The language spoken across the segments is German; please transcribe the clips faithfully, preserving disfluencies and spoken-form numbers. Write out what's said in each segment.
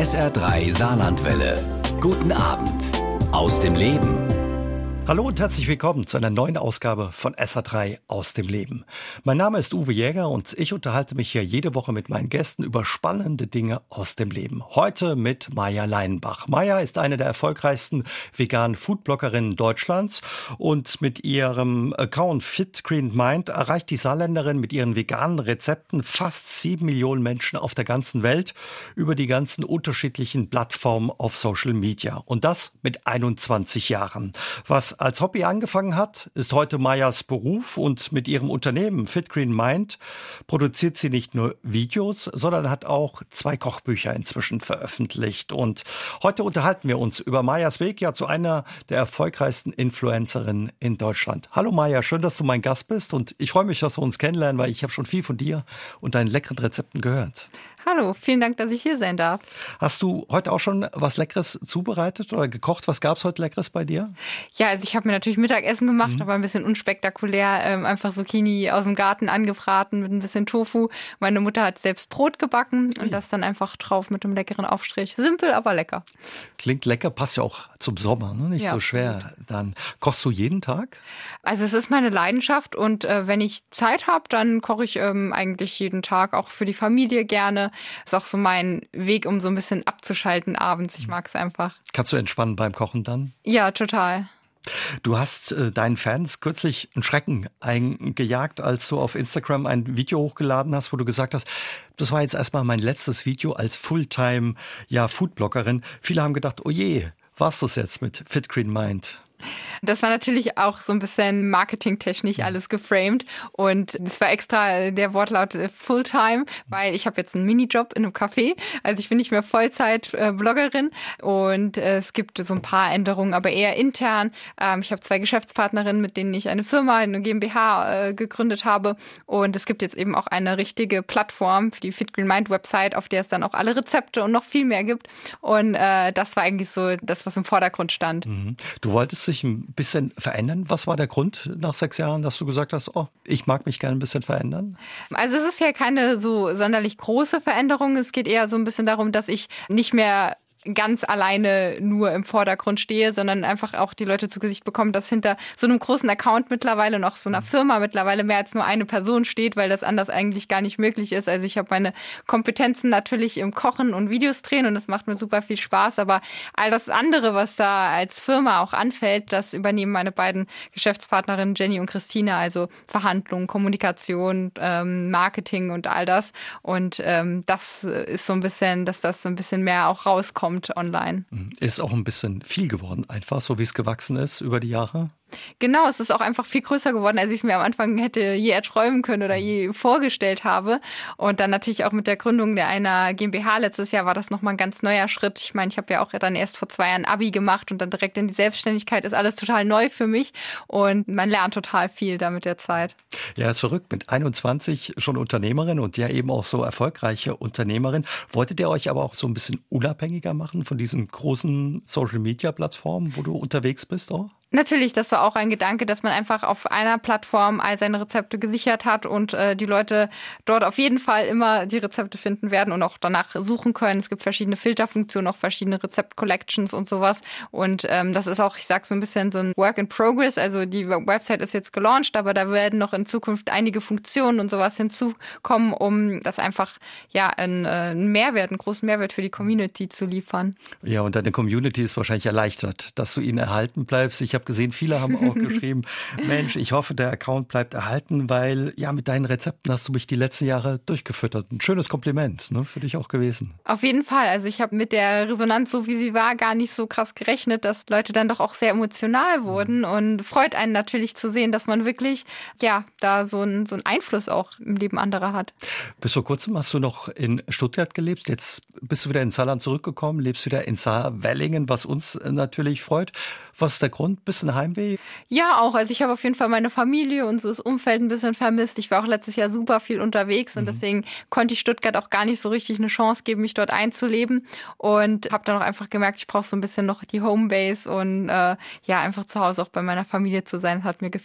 S R drei Saarlandwelle. Guten Abend aus dem Leben. Hallo und herzlich willkommen zu einer neuen Ausgabe von S R drei aus dem Leben. Mein Name ist Uwe Jäger und ich unterhalte mich hier jede Woche mit meinen Gästen über spannende Dinge aus dem Leben. Heute mit Maja Leinenbach. Maja ist eine der erfolgreichsten veganen Foodbloggerinnen Deutschlands und mit ihrem Account Fit Green Mind erreicht die Saarländerin mit ihren veganen Rezepten fast sieben Millionen Menschen auf der ganzen Welt über die ganzen unterschiedlichen Plattformen auf Social Media. Und das mit einundzwanzig Jahren. Was als Hobby angefangen hat, ist heute Majas Beruf und mit ihrem Unternehmen Fit Green Mind produziert sie nicht nur Videos, sondern hat auch zwei Kochbücher inzwischen veröffentlicht. Und heute unterhalten wir uns über Majas Weg ja zu einer der erfolgreichsten Influencerinnen in Deutschland. Hallo Maja, schön, dass du mein Gast bist und ich freue mich, dass wir uns kennenlernen, weil ich habe schon viel von dir und deinen leckeren Rezepten gehört. Hallo, vielen Dank, dass ich hier sein darf. Hast du heute auch schon was Leckeres zubereitet oder gekocht? Was gab es heute Leckeres bei dir? Ja, also ich habe mir natürlich Mittagessen gemacht, mhm. aber ein bisschen unspektakulär. Ähm, einfach Zucchini aus dem Garten angebraten mit ein bisschen Tofu. Meine Mutter hat selbst Brot gebacken und das dann einfach drauf mit einem leckeren Aufstrich. Simpel, aber lecker. Klingt lecker, passt ja auch zum Sommer, ne? Nicht ja, so schwer. Dann kochst du jeden Tag? Also es ist meine Leidenschaft und äh, wenn ich Zeit habe, dann koche ich ähm, eigentlich jeden Tag, auch für die Familie gerne. Ist auch so mein Weg, um so ein bisschen abzuschalten abends. Ich mag es einfach. Kannst du entspannen beim Kochen dann? Ja, total. Du hast äh, deinen Fans kürzlich einen Schrecken eingejagt, als du auf Instagram ein Video hochgeladen hast, wo du gesagt hast, das war jetzt erstmal mein letztes Video als Fulltime ja, Foodbloggerin. Viele haben gedacht, oh je, war's das jetzt mit Fit Green Mind? Das war natürlich auch so ein bisschen marketingtechnisch alles geframed und es war extra der Wortlaut Fulltime, weil ich habe jetzt einen Minijob in einem Café, also ich bin nicht mehr Vollzeit-Bloggerin und es gibt so ein paar Änderungen, aber eher intern. Ich habe zwei Geschäftspartnerinnen, mit denen ich eine Firma, eine GmbH gegründet habe und es gibt jetzt eben auch eine richtige Plattform für die Fit Green Mind Website, auf der es dann auch alle Rezepte und noch viel mehr gibt und das war eigentlich so das, was im Vordergrund stand. Du wolltest sich ein bisschen verändern. Was war der Grund nach sechs Jahren, dass du gesagt hast, oh, ich mag mich gerne ein bisschen verändern? Also es ist ja keine so sonderlich große Veränderung. Es geht eher so ein bisschen darum, dass ich nicht mehr ganz alleine nur im Vordergrund stehe, sondern einfach auch die Leute zu Gesicht bekommen, dass hinter so einem großen Account mittlerweile und auch so einer Firma mittlerweile mehr als nur eine Person steht, weil das anders eigentlich gar nicht möglich ist. Also ich habe meine Kompetenzen natürlich im Kochen und Videos drehen und das macht mir super viel Spaß, aber all das andere, was da als Firma auch anfällt, das übernehmen meine beiden Geschäftspartnerinnen Jenny und Christine, also Verhandlungen, Kommunikation, ähm, Marketing und all das und ähm, das ist so ein bisschen, dass das so ein bisschen mehr auch rauskommt online. Ist auch ein bisschen viel geworden, einfach so wie es gewachsen ist über die Jahre? Genau, es ist auch einfach viel größer geworden, als ich es mir am Anfang hätte je erträumen können oder je vorgestellt habe. Und dann natürlich auch mit der Gründung der einer GmbH letztes Jahr war das nochmal ein ganz neuer Schritt. Ich meine, ich habe ja auch dann erst vor zwei Jahren Abi gemacht und dann direkt in die Selbstständigkeit ist alles total neu für mich und man lernt total viel da mit der Zeit. Ja, ist verrückt. Mit einundzwanzig schon Unternehmerin und ja eben auch so erfolgreiche Unternehmerin. Wolltet ihr euch aber auch so ein bisschen unabhängiger machen von diesen großen Social-Media-Plattformen, wo du unterwegs bist auch? Natürlich, das war auch ein Gedanke, dass man einfach auf einer Plattform all seine Rezepte gesichert hat und äh, die Leute dort auf jeden Fall immer die Rezepte finden werden und auch danach suchen können. Es gibt verschiedene Filterfunktionen, auch verschiedene Rezept-Collections und sowas. Und ähm, das ist auch, ich sag so ein bisschen so ein Work in Progress. Also die Website ist jetzt gelauncht, aber da werden noch in Zukunft einige Funktionen und sowas hinzukommen, um das einfach ja einen, äh, einen Mehrwert, einen großen Mehrwert für die Community zu liefern. Ja, und deine Community ist wahrscheinlich erleichtert, dass du ihnen erhalten bleibst. Ich habe gesehen, viele haben auch geschrieben, Mensch, ich hoffe, der Account bleibt erhalten, weil ja, mit deinen Rezepten hast du mich die letzten Jahre durchgefüttert. Ein schönes Kompliment, ne, für dich auch gewesen. Auf jeden Fall. Also ich habe mit der Resonanz, so wie sie war, gar nicht so krass gerechnet, dass Leute dann doch auch sehr emotional wurden und freut einen natürlich zu sehen, dass man wirklich ja da so einen so einen Einfluss auch im Leben anderer hat. Bis vor kurzem hast du noch in Stuttgart gelebt, jetzt bist du wieder in Saarland zurückgekommen, lebst wieder in Saar-Wellingen, was uns natürlich freut. Was ist der Grund? Bisschen Heimweh? Ja, auch. Also ich habe auf jeden Fall meine Familie und so das Umfeld ein bisschen vermisst. Ich war auch letztes Jahr super viel unterwegs und mhm. deswegen konnte ich Stuttgart auch gar nicht so richtig eine Chance geben, mich dort einzuleben und habe dann auch einfach gemerkt, ich brauche so ein bisschen noch die Homebase und äh, ja, einfach zu Hause auch bei meiner Familie zu sein, hat mir gefehlt.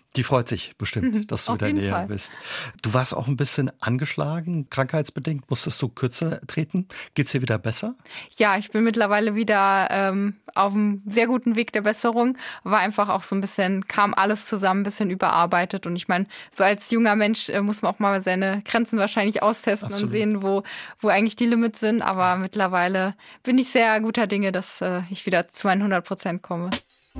Die freut sich bestimmt, dass du Auf wieder jeden näher Fall. bist. Du warst auch ein bisschen angeschlagen, krankheitsbedingt. Musstest du kürzer treten? Geht's dir wieder besser? Ja, ich bin mittlerweile wieder ähm, auf einem sehr guten Weg der Besserung. War einfach auch so ein bisschen, kam alles zusammen, ein bisschen überarbeitet. Und ich meine, so als junger Mensch äh, muss man auch mal seine Grenzen wahrscheinlich austesten Absolut. und sehen, wo, wo eigentlich die Limits sind. Aber mittlerweile bin ich sehr guter Dinge, dass äh, ich wieder zu meinen hundert Prozent komme.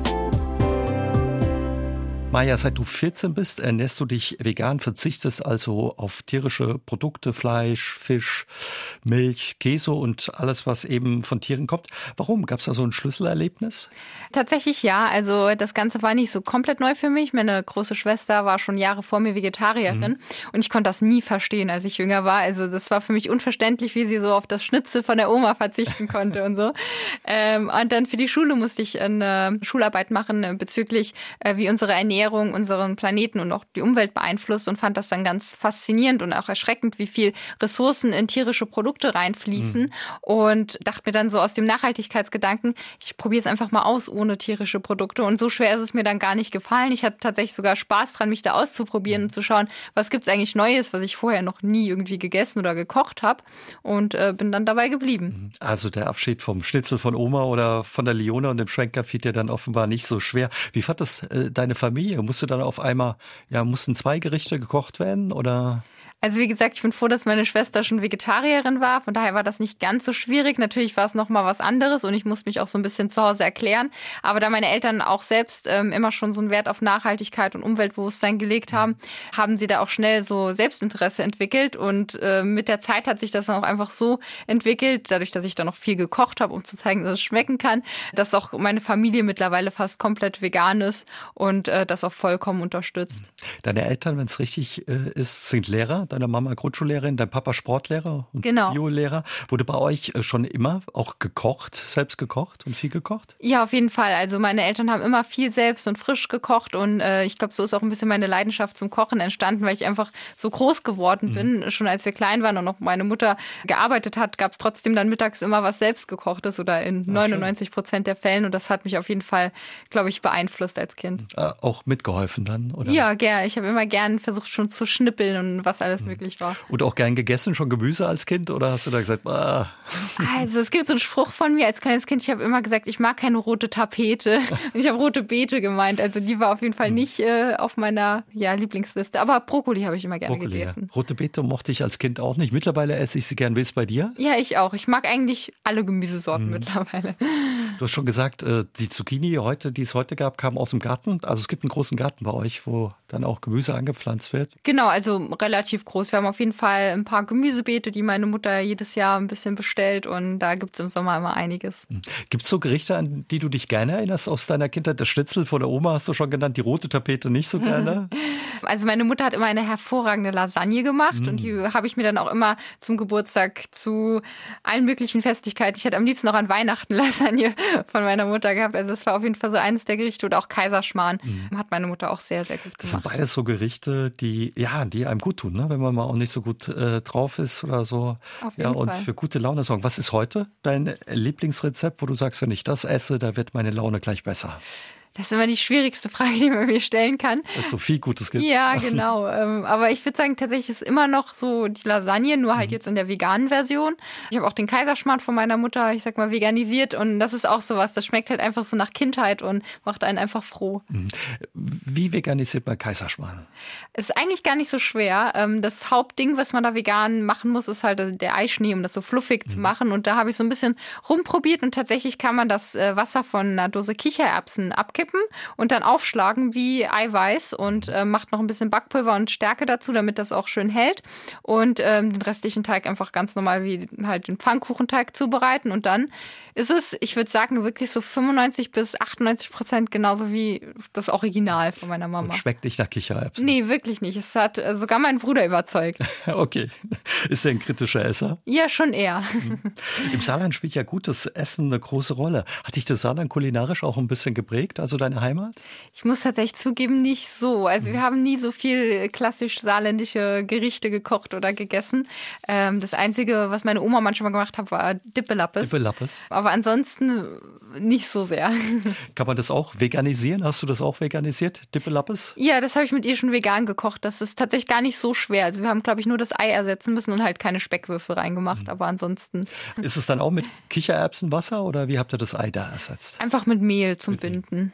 Maja, seit du vierzehn bist, ernährst du dich vegan, verzichtest also auf tierische Produkte, Fleisch, Fisch, Milch, Käse und alles, was eben von Tieren kommt. Warum? Gab es da so ein Schlüsselerlebnis? Tatsächlich ja. Also das Ganze war nicht so komplett neu für mich. Meine große Schwester war schon Jahre vor mir Vegetarierin mhm. und ich konnte das nie verstehen, als ich jünger war. Also das war für mich unverständlich, wie sie so auf das Schnitzel von der Oma verzichten konnte und so. Ähm, und dann für die Schule musste ich eine Schularbeit machen bezüglich, äh, wie unsere Ernährung unseren Planeten und auch die Umwelt beeinflusst und fand das dann ganz faszinierend und auch erschreckend, wie viel Ressourcen in tierische Produkte reinfließen mhm. und dachte mir dann so aus dem Nachhaltigkeitsgedanken, ich probiere es einfach mal aus ohne tierische Produkte und so schwer ist es mir dann gar nicht gefallen. Ich hatte tatsächlich sogar Spaß dran, mich da auszuprobieren und zu schauen, was gibt es eigentlich Neues, was ich vorher noch nie irgendwie gegessen oder gekocht habe und äh, bin dann dabei geblieben. Also der Abschied vom Schnitzel von Oma oder von der Lione und dem Schwenker fiel dir dann offenbar nicht so schwer. Wie fand das äh, deine Familie? Musste dann auf einmal, ja, mussten zwei Gerichte gekocht werden oder? Also wie gesagt, ich bin froh, dass meine Schwester schon Vegetarierin war. Von daher war das nicht ganz so schwierig. Natürlich war es noch mal was anderes und ich musste mich auch so ein bisschen zu Hause erklären. Aber da meine Eltern auch selbst ähm, immer schon so einen Wert auf Nachhaltigkeit und Umweltbewusstsein gelegt haben, haben sie da auch schnell so Selbstinteresse entwickelt. Und äh, mit der Zeit hat sich das dann auch einfach so entwickelt, dadurch, dass ich dann noch viel gekocht habe, um zu zeigen, dass es schmecken kann, dass auch meine Familie mittlerweile fast komplett vegan ist und äh, das auch vollkommen unterstützt. Deine Eltern, wenn es richtig äh, ist, sind Lehrer. Deine Mama Grundschullehrerin, dein Papa Sportlehrer und genau. Biolehrer. Wurde bei euch schon immer auch gekocht, selbst gekocht und viel gekocht? Ja, auf jeden Fall. Also meine Eltern haben immer viel selbst und frisch gekocht und äh, ich glaube, so ist auch ein bisschen meine Leidenschaft zum Kochen entstanden, weil ich einfach so groß geworden bin. Mhm. Schon als wir klein waren und noch meine Mutter gearbeitet hat, gab es trotzdem dann mittags immer was selbstgekochtes oder in Ach, neunundneunzig Prozent der Fällen und das hat mich auf jeden Fall, glaube ich, beeinflusst als Kind. Äh, auch mitgeholfen dann, oder? Ja, gern. Ich habe immer gern versucht schon zu schnippeln und was alles möglich war. Und auch gern gegessen, schon Gemüse als Kind? Oder hast du da gesagt, ah. Also es gibt so einen Spruch von mir als kleines Kind, ich habe immer gesagt, ich mag keine rote Tapete. Und ich habe rote Beete gemeint. Also die war auf jeden Fall nicht äh, auf meiner ja, Lieblingsliste. Aber Brokkoli habe ich immer gerne Brokkoli, gegessen. Ja. Rote Beete mochte ich als Kind auch nicht. Mittlerweile esse ich sie gern. Wie ist es bei dir? Ja, ich auch. Ich mag eigentlich alle Gemüsesorten hm. mittlerweile. Du hast schon gesagt, die Zucchini, heute, die es heute gab, kam aus dem Garten. Also es gibt einen großen Garten bei euch, wo dann auch Gemüse angepflanzt wird. Genau, also relativ groß. Wir haben auf jeden Fall ein paar Gemüsebeete, die meine Mutter jedes Jahr ein bisschen bestellt und da gibt es im Sommer immer einiges. Gibt es so Gerichte, an die du dich gerne erinnerst aus deiner Kindheit? Das Schnitzel von der Oma hast du schon genannt, die rote Tapete nicht so gerne? Also meine Mutter hat immer eine hervorragende Lasagne gemacht mm. und die habe ich mir dann auch immer zum Geburtstag zu allen möglichen Festlichkeiten. Ich hätte am liebsten noch an Weihnachten Lasagne von meiner Mutter gehabt. Also das war auf jeden Fall so eines der Gerichte oder auch Kaiserschmarrn mm. hat meine Mutter auch sehr, sehr gut gemacht. Das sind beides so Gerichte, die, ja, die einem gut tun, ne? Wenn man mal auch nicht so gut äh, drauf ist oder so. Auf jeden ja, und Fall. für gute Laune sorgen. Was ist heute dein Lieblingsrezept, wo du sagst, wenn ich das esse, da wird meine Laune gleich besser? Das ist immer die schwierigste Frage, die man mir stellen kann. Weil es so viel Gutes gibt. Ja, genau. Aber ich würde sagen, tatsächlich ist immer noch so die Lasagne, nur halt mhm. jetzt in der veganen Version. Ich habe auch den Kaiserschmarrn von meiner Mutter, ich sag mal, veganisiert. Und das ist auch sowas, das schmeckt halt einfach so nach Kindheit und macht einen einfach froh. Mhm. Wie veganisiert man Kaiserschmarrn? Ist eigentlich gar nicht so schwer. Das Hauptding, was man da vegan machen muss, ist halt der Eischnee, um das so fluffig mhm. zu machen. Und da habe ich so ein bisschen rumprobiert und tatsächlich kann man das Wasser von einer Dose Kichererbsen abkippen und dann aufschlagen wie Eiweiß und äh, macht noch ein bisschen Backpulver und Stärke dazu, damit das auch schön hält. Und ähm, den restlichen Teig einfach ganz normal wie halt den Pfannkuchenteig zubereiten. Und dann ist es, ich würde sagen, wirklich so fünfundneunzig bis achtundneunzig Prozent genauso wie das Original von meiner Mama. Und schmeckt nicht nach Kichererbsen? Nee, wirklich nicht. Es hat äh, sogar mein Bruder überzeugt. Okay. Ist er ein kritischer Esser? Ja, schon eher. Im Saarland spielt ja gutes Essen eine große Rolle. Hat dich das Saarland kulinarisch auch ein bisschen geprägt? Also so deine Heimat? Ich muss tatsächlich zugeben, nicht so. Also mhm. wir haben nie so viel klassisch saarländische Gerichte gekocht oder gegessen. Ähm, das Einzige, was meine Oma manchmal gemacht hat, war Dippelappes. Dippelappes. Aber ansonsten nicht so sehr. Kann man das auch veganisieren? Hast du das auch veganisiert, Dippelappes? Ja, das habe ich mit ihr schon vegan gekocht. Das ist tatsächlich gar nicht so schwer. Also wir haben, glaube ich, nur das Ei ersetzen müssen und halt keine Speckwürfel reingemacht. Mhm. Aber ansonsten... Ist es dann auch mit Kichererbsenwasser oder wie habt ihr das Ei da ersetzt? Einfach mit Mehl zum mit Binden.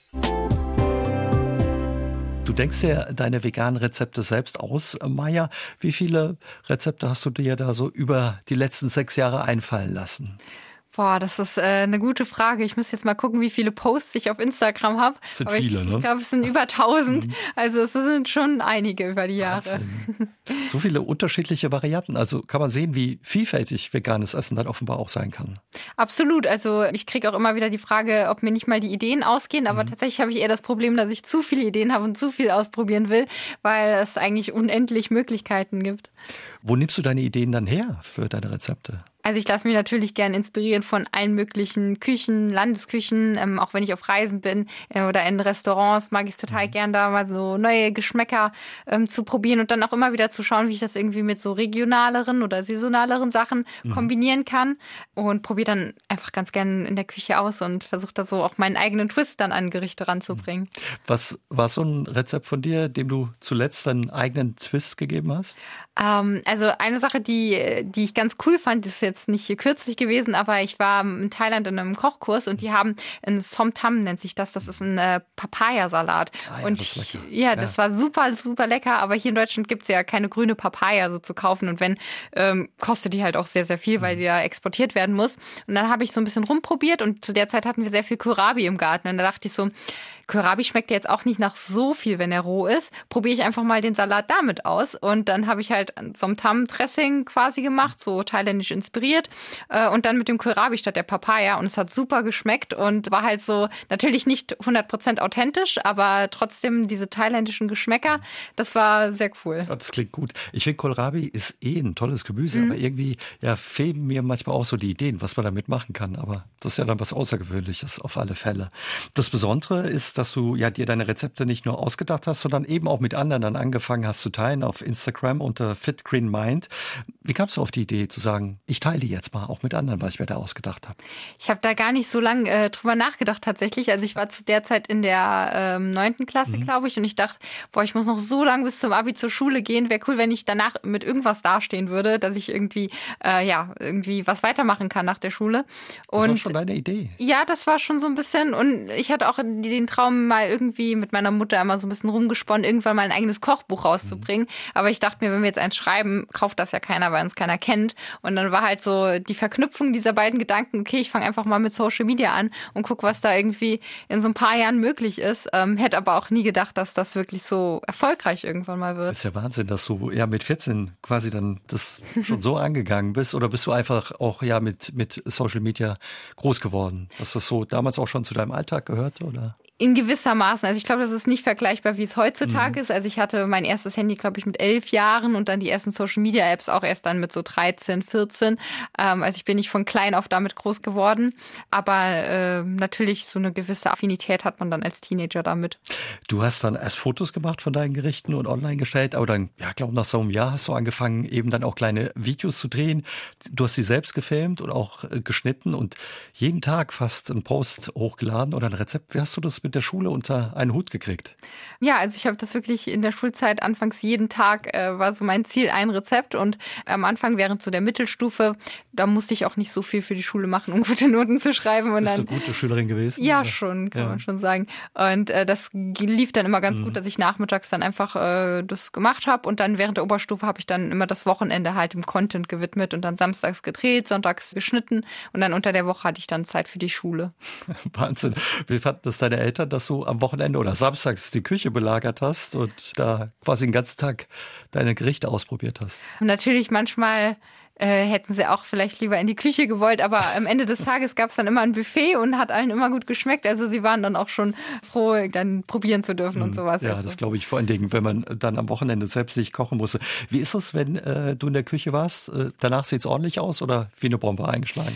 Du denkst ja deine veganen Rezepte selbst aus, Maja. Wie viele Rezepte hast du dir da so über die letzten sechs Jahre einfallen lassen? Boah, das ist äh, eine gute Frage. Ich muss jetzt mal gucken, wie viele Posts ich auf Instagram habe. Das sind Aber viele, ich, ne? Ich glaube, es sind über tausend. Mhm. Also es sind schon einige über die Jahre. Wahnsinn. So viele unterschiedliche Varianten. Also kann man sehen, wie vielfältig veganes Essen dann offenbar auch sein kann. Absolut. Also ich kriege auch immer wieder die Frage, ob mir nicht mal die Ideen ausgehen. Aber mhm. tatsächlich habe ich eher das Problem, dass ich zu viele Ideen habe und zu viel ausprobieren will, weil es eigentlich unendlich Möglichkeiten gibt. Wo nimmst du deine Ideen dann her für deine Rezepte? Also ich lasse mich natürlich gern inspirieren von allen möglichen Küchen, Landesküchen, ähm, auch wenn ich auf Reisen bin äh, oder in Restaurants, mag ich es total mhm. gern, da mal so neue Geschmäcker ähm, zu probieren und dann auch immer wieder zu schauen, wie ich das irgendwie mit so regionaleren oder saisonaleren Sachen mhm. kombinieren kann und probiere dann einfach ganz gern in der Küche aus und versuche da so auch meinen eigenen Twist dann an Gerichte ranzubringen. Was war so ein Rezept von dir, dem du zuletzt deinen eigenen Twist gegeben hast? Ähm, also eine Sache, die, die ich ganz cool fand, ist jetzt nicht hier kürzlich gewesen, aber ich war in Thailand in einem Kochkurs und die haben ein Som Tam, nennt sich das. Das ist ein äh, Papayasalat. Ah, ja, und das ich, ja, ja, das war super, super lecker. Aber hier in Deutschland gibt es ja keine grüne Papaya so zu kaufen. Und wenn, ähm, kostet die halt auch sehr, sehr viel, weil die ja exportiert werden muss. Und dann habe ich so ein bisschen rumprobiert und zu der Zeit hatten wir sehr viel Kohlrabi im Garten. Und da dachte ich so, Kohlrabi schmeckt ja jetzt auch nicht nach so viel, wenn er roh ist. Probiere ich einfach mal den Salat damit aus. Und dann habe ich halt ein Som Tam Dressing quasi gemacht, so thailändisch inspiriert. Und dann mit dem Kohlrabi statt der Papaya. Und es hat super geschmeckt und war halt so natürlich nicht hundert Prozent authentisch, aber trotzdem diese thailändischen Geschmäcker. Das war sehr cool. Ja, das klingt gut. Ich finde, Kohlrabi ist eh ein tolles Gemüse, Mhm. aber irgendwie ja, fehlen mir manchmal auch so die Ideen, was man damit machen kann. Aber das ist ja dann was Außergewöhnliches auf alle Fälle. Das Besondere ist, dass du ja dir deine Rezepte nicht nur ausgedacht hast, sondern eben auch mit anderen dann angefangen hast zu teilen auf Instagram unter Fit Green Mind. Wie kamst du auf die Idee zu sagen, ich teile die jetzt mal auch mit anderen, was ich mir da ausgedacht habe? Ich habe da gar nicht so lange äh, drüber nachgedacht tatsächlich. Also ich war zu der Zeit in der ähm, neunten Klasse, mhm. glaube ich, und ich dachte, boah, ich muss noch so lange bis zum Abi zur Schule gehen. Wäre cool, wenn ich danach mit irgendwas dastehen würde, dass ich irgendwie, äh, ja, irgendwie was weitermachen kann nach der Schule. Und das war schon deine Idee? Ja, das war schon so ein bisschen. Und ich hatte auch den Traum, mal irgendwie mit meiner Mutter immer so ein bisschen rumgesponnen, irgendwann mal ein eigenes Kochbuch rauszubringen. Mhm. Aber ich dachte mir, wenn wir jetzt eins schreiben, kauft das ja keiner, weil uns keiner kennt. Und dann war halt so die Verknüpfung dieser beiden Gedanken, okay, ich fange einfach mal mit Social Media an und gucke, was da irgendwie in so ein paar Jahren möglich ist. Ähm, hätte aber auch nie gedacht, dass das wirklich so erfolgreich irgendwann mal wird. Das ist ja Wahnsinn, dass du ja mit vierzehn quasi dann das schon so angegangen bist. Oder bist du einfach auch ja mit, mit Social Media groß geworden? Dass das so damals auch schon zu deinem Alltag gehörte, oder? In gewissermaßen. Also ich glaube, das ist nicht vergleichbar, wie es heutzutage mhm. ist. Also ich hatte mein erstes Handy, glaube ich, mit elf Jahren und dann die ersten Social-Media-Apps auch erst dann mit so dreizehn, vierzehn. Ähm, also ich bin nicht von klein auf damit groß geworden. Aber äh, natürlich so eine gewisse Affinität hat man dann als Teenager damit. Du hast dann erst Fotos gemacht von deinen Gerichten und online gestellt. Aber dann, ja, glaube nach so einem Jahr hast du angefangen, eben dann auch kleine Videos zu drehen. Du hast sie selbst gefilmt und auch äh, geschnitten und jeden Tag fast einen Post hochgeladen oder ein Rezept. Wie hast du das mit der Schule unter einen Hut gekriegt? Ja, also ich habe das wirklich in der Schulzeit anfangs jeden Tag äh, war so mein Ziel, ein Rezept. Und am Anfang während so der Mittelstufe, da musste ich auch nicht so viel für die Schule machen, um gute Noten zu schreiben. Und Bist dann, du eine gute Schülerin gewesen? Ja, oder? schon, kann ja. man schon sagen. Und äh, das lief dann immer ganz mhm. gut, dass ich nachmittags dann einfach äh, das gemacht habe. Und dann während der Oberstufe habe ich dann immer das Wochenende halt dem Content gewidmet und dann samstags gedreht, sonntags geschnitten. Und dann unter der Woche hatte ich dann Zeit für die Schule. Wahnsinn. Wie fanden das deine Eltern, dass du am Wochenende oder samstags die Küche belagert hast und da quasi den ganzen Tag deine Gerichte ausprobiert hast? Und natürlich manchmal äh, hätten sie auch vielleicht lieber in die Küche gewollt, aber am Ende des Tages gab es dann immer ein Buffet und hat allen immer gut geschmeckt. Also sie waren dann auch schon froh, dann probieren zu dürfen und sowas. Ja, also. Das glaube ich vor allen Dingen, wenn man dann am Wochenende selbst nicht kochen musste. Wie ist es, wenn äh, du in der Küche warst? Äh, danach sieht es ordentlich aus oder wie eine Bombe eingeschlagen hat?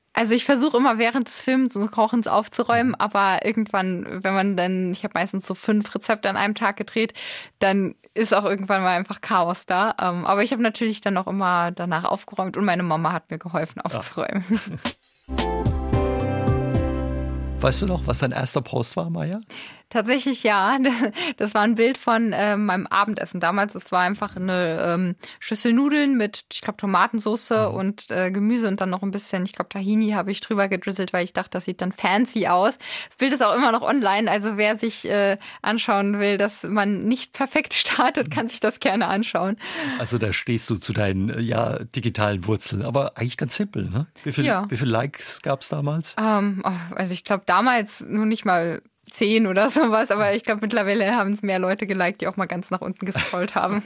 Also ich versuche immer während des Films und Kochens aufzuräumen, aber irgendwann, wenn man dann, ich habe meistens so fünf Rezepte an einem Tag gedreht, dann ist auch irgendwann mal einfach Chaos da. Aber ich habe natürlich dann auch immer danach aufgeräumt und meine Mama hat mir geholfen aufzuräumen. Ja. Weißt du noch, was dein erster Post war, Maja? Tatsächlich ja. Das war ein Bild von äh, meinem Abendessen damals. Es war einfach eine ähm, Schüssel Nudeln mit, ich glaube, Tomatensauce mhm. und äh, Gemüse und dann noch ein bisschen, ich glaube, Tahini habe ich drüber gedrizzelt, weil ich dachte, das sieht dann fancy aus. Das Bild ist auch immer noch online. Also wer sich äh, anschauen will, dass man nicht perfekt startet, kann sich das gerne anschauen. Also da stehst du zu deinen ja, digitalen Wurzeln. Aber eigentlich ganz simpel, ne? Wie viel, ja. wie viele Likes gab es damals? Ähm, oh, also ich glaube, damals nur nicht mal zehn oder sowas, aber ich glaube, mittlerweile haben es mehr Leute geliked, die auch mal ganz nach unten gescrollt haben.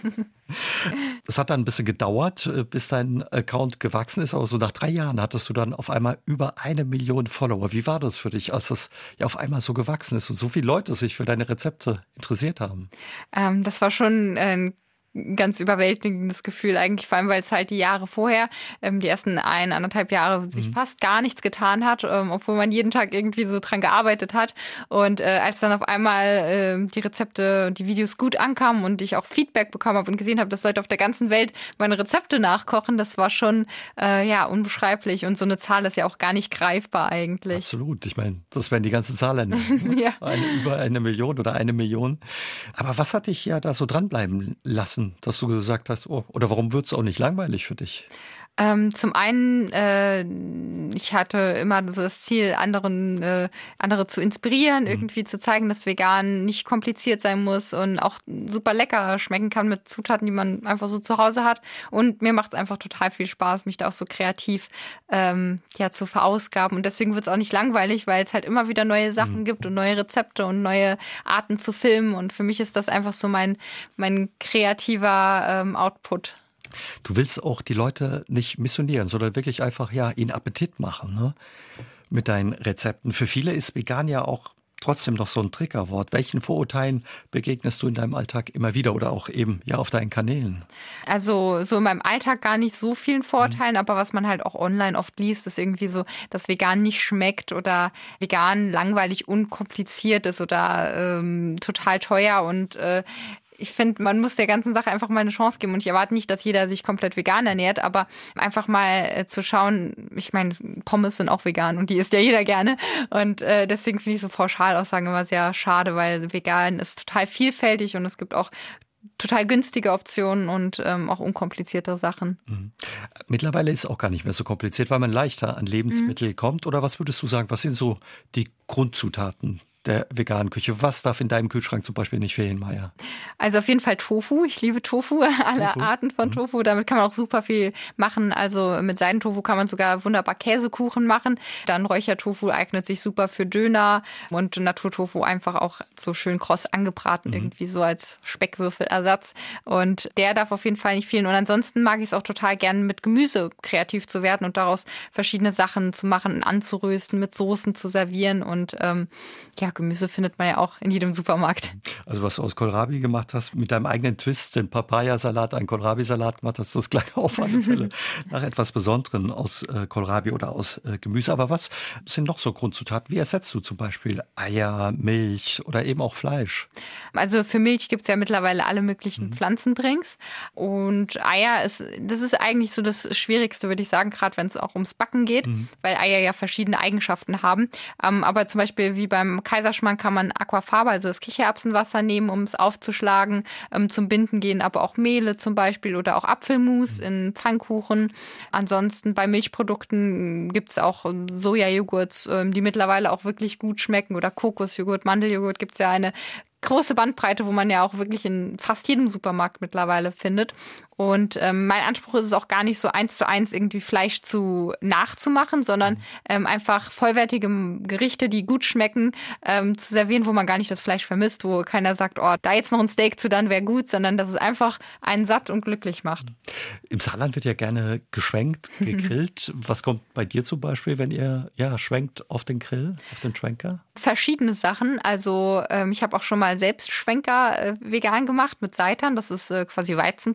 Das hat dann ein bisschen gedauert, bis dein Account gewachsen ist, aber so nach drei Jahren hattest du dann auf einmal über eine Million Follower. Wie war das für dich, als das ja auf einmal so gewachsen ist und so viele Leute sich für deine Rezepte interessiert haben? Ähm, das war schon ein ganz überwältigendes Gefühl eigentlich, vor allem weil es halt die Jahre vorher, ähm, die ersten ein, anderthalb Jahre sich mhm. fast gar nichts getan hat, ähm, obwohl man jeden Tag irgendwie so dran gearbeitet hat. Und äh, als dann auf einmal äh, die Rezepte und die Videos gut ankamen und ich auch Feedback bekommen habe und gesehen habe, dass Leute auf der ganzen Welt meine Rezepte nachkochen, das war schon äh, ja unbeschreiblich. Und so eine Zahl ist ja auch gar nicht greifbar eigentlich. Absolut. Ich meine, das wären die ganzen Zahlen. Ne? ja. eine, über eine Million oder eine Million. Aber was hat dich ja da so dranbleiben lassen, dass du gesagt hast, oh, oder warum wird es auch nicht langweilig für dich? Ähm, zum einen, äh, ich hatte immer so das Ziel, anderen, äh, andere zu inspirieren, mhm. irgendwie zu zeigen, dass vegan nicht kompliziert sein muss und auch super lecker schmecken kann mit Zutaten, die man einfach so zu Hause hat. Und mir macht es einfach total viel Spaß, mich da auch so kreativ ähm, ja, zu verausgaben. Und deswegen wird es auch nicht langweilig, weil es halt immer wieder neue Sachen mhm. gibt und neue Rezepte und neue Arten zu filmen. Und für mich ist das einfach so mein, mein kreativer ähm, Output. Du willst auch die Leute nicht missionieren, sondern wirklich einfach ja ihnen Appetit machen, ne? Mit deinen Rezepten. Für viele ist vegan ja auch trotzdem noch so ein Triggerwort. Welchen Vorurteilen begegnest du in deinem Alltag immer wieder oder auch eben ja auf deinen Kanälen? Also so in meinem Alltag gar nicht so vielen Vorurteilen, mhm. aber was man halt auch online oft liest, ist irgendwie so, dass vegan nicht schmeckt oder vegan langweilig unkompliziert ist oder ähm, total teuer und äh, ich finde, man muss der ganzen Sache einfach mal eine Chance geben und ich erwarte nicht, dass jeder sich komplett vegan ernährt, aber einfach mal äh, zu schauen, ich meine, Pommes sind auch vegan und die isst ja jeder gerne und äh, deswegen finde ich so Pauschalaussagen immer sehr schade, weil vegan ist total vielfältig und es gibt auch total günstige Optionen und ähm, auch unkompliziertere Sachen. Mhm. Mittlerweile ist es auch gar nicht mehr so kompliziert, weil man leichter an Lebensmittel mhm. kommt. Oder was würdest du sagen, was sind so die Grundzutaten der veganen Küche? Was darf in deinem Kühlschrank zum Beispiel nicht fehlen, Maja? Also auf jeden Fall Tofu. Ich liebe Tofu, alle Tofu? Arten von mhm. Tofu. Damit kann man auch super viel machen. Also mit Seidentofu kann man sogar wunderbar Käsekuchen machen. Dann Räuchertofu eignet sich super für Döner und Naturtofu einfach auch so schön kross angebraten, mhm. irgendwie so als Speckwürfelersatz. Und der darf auf jeden Fall nicht fehlen. Und ansonsten mag ich es auch total gerne, mit Gemüse kreativ zu werden und daraus verschiedene Sachen zu machen, anzurösten, mit Soßen zu servieren und ähm, ja, Gemüse findet man ja auch in jedem Supermarkt. Also was du aus Kohlrabi gemacht hast, mit deinem eigenen Twist, den Papayasalat, einen Kohlrabi-Salat gemacht hast, das klang auf alle Fälle nach etwas Besonderem aus äh, Kohlrabi oder aus äh, Gemüse. Aber was sind noch so Grundzutaten? Wie ersetzt du zum Beispiel Eier, Milch oder eben auch Fleisch? Also für Milch gibt es ja mittlerweile alle möglichen mhm. Pflanzendrinks. Und Eier ist, das ist eigentlich so das Schwierigste, würde ich sagen, gerade wenn es auch ums Backen geht, mhm. weil Eier ja verschiedene Eigenschaften haben. Ähm, aber zum Beispiel wie beim Kaiserschmarrn kann man Aquafaba, also das Kichererbsenwasser nehmen, um es aufzuschlagen, ähm, zum Binden gehen, aber auch Mehle zum Beispiel oder auch Apfelmus in Pfannkuchen. Ansonsten bei Milchprodukten gibt es auch Sojajoghurts, ähm, die mittlerweile auch wirklich gut schmecken oder Kokosjoghurt, Mandeljoghurt gibt es ja eine große Bandbreite, wo man ja auch wirklich in fast jedem Supermarkt mittlerweile findet. Und ähm, mein Anspruch ist es auch gar nicht so eins zu eins irgendwie Fleisch zu nachzumachen, sondern ähm, einfach vollwertige Gerichte, die gut schmecken, ähm, zu servieren, wo man gar nicht das Fleisch vermisst, wo keiner sagt, oh, da jetzt noch ein Steak zu, dann wäre gut, sondern dass es einfach einen satt und glücklich macht. Im Saarland wird ja gerne geschwenkt, gegrillt. Was kommt bei dir zum Beispiel, wenn ihr ja schwenkt auf den Grill, auf den Schwenker? Verschiedene Sachen. Also ähm, ich habe auch schon mal selbst Schwenker äh, vegan gemacht mit Seitan. Das ist äh, quasi Weizenprotein.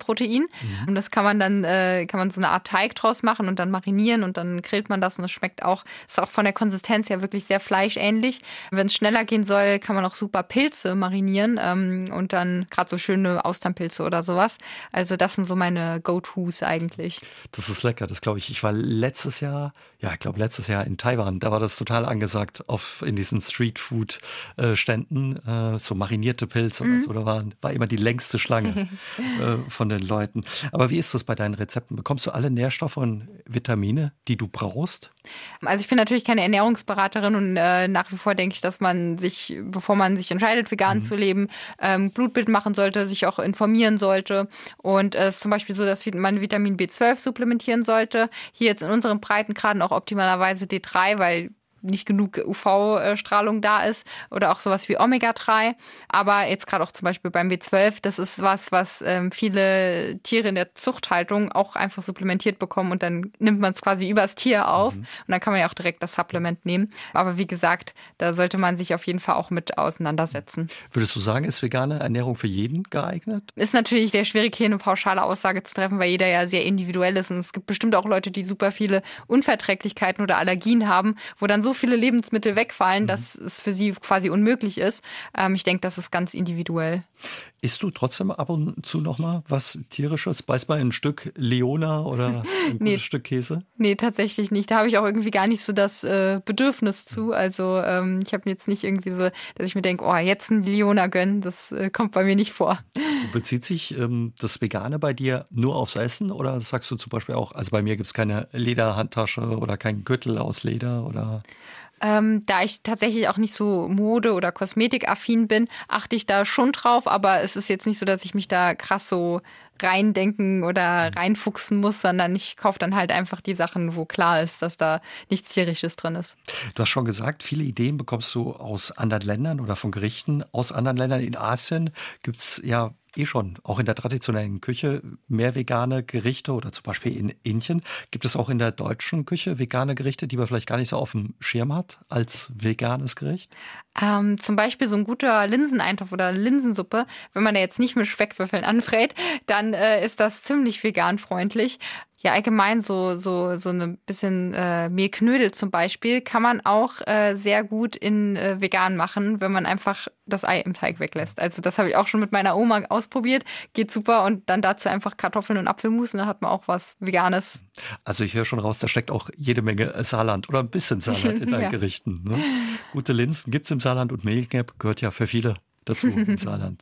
Mhm. Und das kann man dann, äh, kann man so eine Art Teig draus machen und dann marinieren und dann grillt man das und es schmeckt auch, ist auch von der Konsistenz her wirklich sehr fleischähnlich. Wenn es schneller gehen soll, kann man auch super Pilze marinieren ähm, und dann gerade so schöne Austernpilze oder sowas. Also das sind so meine Go-Tos eigentlich. Das ist lecker, das glaube ich. Ich war letztes Jahr, ja, ich glaube letztes Jahr in Taiwan, da war das total angesagt auf in diesen Streetfood-Ständen, äh, so marinierte Pilze mhm. oder so. Da war, war immer die längste Schlange äh, von den Leuten. Aber wie ist das bei deinen Rezepten? Bekommst du alle Nährstoffe und Vitamine, die du brauchst? Also ich bin natürlich keine Ernährungsberaterin und äh, nach wie vor denke ich, dass man sich, bevor man sich entscheidet, vegan mhm. zu leben, ähm, Blutbild machen sollte, sich auch informieren sollte. Und es äh, ist zum Beispiel so, dass man Vitamin B zwölf supplementieren sollte. Hier jetzt in unseren Breitengraden auch optimalerweise D drei, weil nicht genug U V-Strahlung da ist oder auch sowas wie Omega drei. Aber jetzt gerade auch zum Beispiel beim B zwölf, das ist was, was ähm, viele Tiere in der Zuchthaltung auch einfach supplementiert bekommen und dann nimmt man es quasi übers Tier auf mhm. und dann kann man ja auch direkt das Supplement nehmen. Aber wie gesagt, da sollte man sich auf jeden Fall auch mit auseinandersetzen. Würdest du sagen, ist vegane Ernährung für jeden geeignet? Ist natürlich sehr schwierig, hier eine pauschale Aussage zu treffen, weil jeder ja sehr individuell ist und es gibt bestimmt auch Leute, die super viele Unverträglichkeiten oder Allergien haben, wo dann so so viele Lebensmittel wegfallen, mhm. dass es für sie quasi unmöglich ist. Ähm, ich denke, das ist ganz individuell. Isst du trotzdem ab und zu noch mal was Tierisches? Beißt mal ein Stück Leona oder ein nee, gutes Stück Käse? Nee, tatsächlich nicht. Da habe ich auch irgendwie gar nicht so das äh, Bedürfnis zu. Also ähm, ich habe jetzt nicht irgendwie so, dass ich mir denke, oh, jetzt ein Leona gönnen. Das äh, kommt bei mir nicht vor. Bezieht sich ähm, das Vegane bei dir nur aufs Essen oder sagst du zum Beispiel auch, also bei mir gibt es keine Lederhandtasche oder keinen Gürtel aus Leder oder... Ähm, da ich tatsächlich auch nicht so Mode- oder Kosmetikaffin bin, achte ich da schon drauf, aber es ist jetzt nicht so, dass ich mich da krass so reindenken oder reinfuchsen muss, sondern ich kaufe dann halt einfach die Sachen, wo klar ist, dass da nichts Tierisches drin ist. Du hast schon gesagt, viele Ideen bekommst du aus anderen Ländern oder von Gerichten aus anderen Ländern. In Asien gibt es ja eh schon, auch in der traditionellen Küche, mehr vegane Gerichte oder zum Beispiel in Indien. Gibt es auch in der deutschen Küche vegane Gerichte, die man vielleicht gar nicht so auf dem Schirm hat als veganes Gericht? Ähm, zum Beispiel so ein guter Linseneintopf oder Linsensuppe, wenn man da jetzt nicht mit Speckwürfeln anfrät, dann äh, ist das ziemlich veganfreundlich. Ja, allgemein so so so ein bisschen äh, Mehlknödel zum Beispiel kann man auch äh, sehr gut in äh, vegan machen, wenn man einfach das Ei im Teig weglässt. Also das habe ich auch schon mit meiner Oma ausprobiert. Geht super und dann dazu einfach Kartoffeln und Apfelmus und dann hat man auch was Veganes. Also ich höre schon raus, da steckt auch jede Menge Saarland oder ein bisschen Saarland in deinen ja. Gerichten. Ne? Gute Linsen gibt es im Saarland und Mehlknepp gehört ja für viele dazu im Saarland.